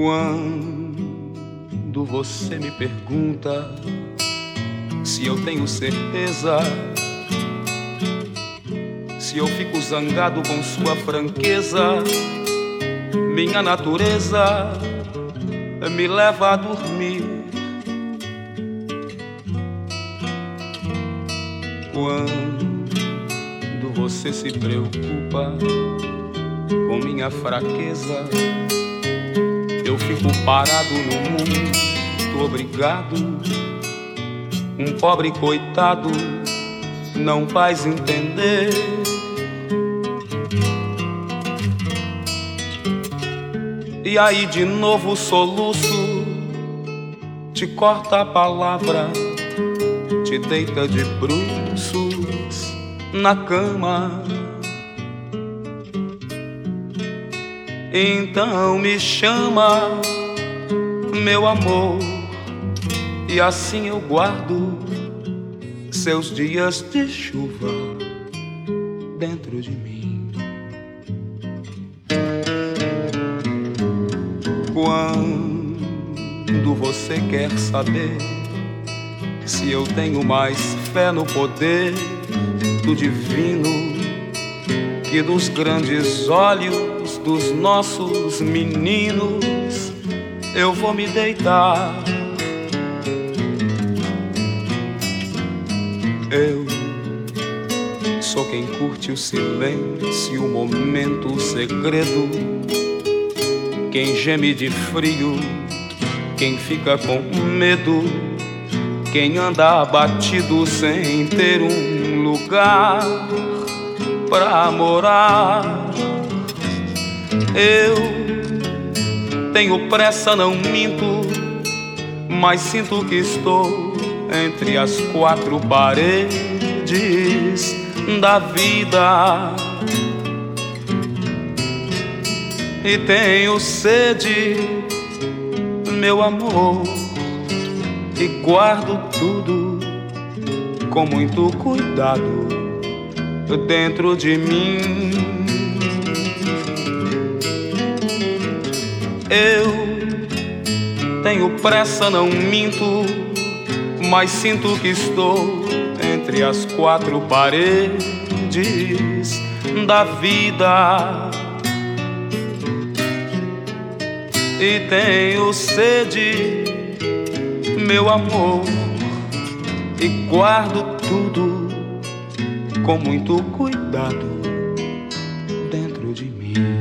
Quando você me pergunta se eu tenho certeza, se eu fico zangado com sua franqueza, minha natureza me leva a dormir. Quando você se preocupa com minha fraqueza, eu fico parado no mundo, obrigado. Um pobre coitado não faz entender. E aí de novo o soluço te corta a palavra, te deita de bruços na cama. Então me chama, meu amor, e assim eu guardo seus dias de chuva dentro de mim. Quando você quer saber se eu tenho mais fé no poder do divino que dos grandes olhos dos nossos meninos, eu vou me deitar. Eu sou quem curte o silêncio, o momento, o segredo, quem geme de frio, quem fica com medo, quem anda abatido sem ter um lugar pra morar. Eu tenho pressa, não minto, mas sinto que estou entre as quatro paredes da vida. E tenho sede, meu amor, e guardo tudo com muito cuidado dentro de mim. Eu tenho pressa, não minto, mas sinto que estou entre as quatro paredes da vida. E tenho sede, meu amor, e guardo tudo com muito cuidado dentro de mim.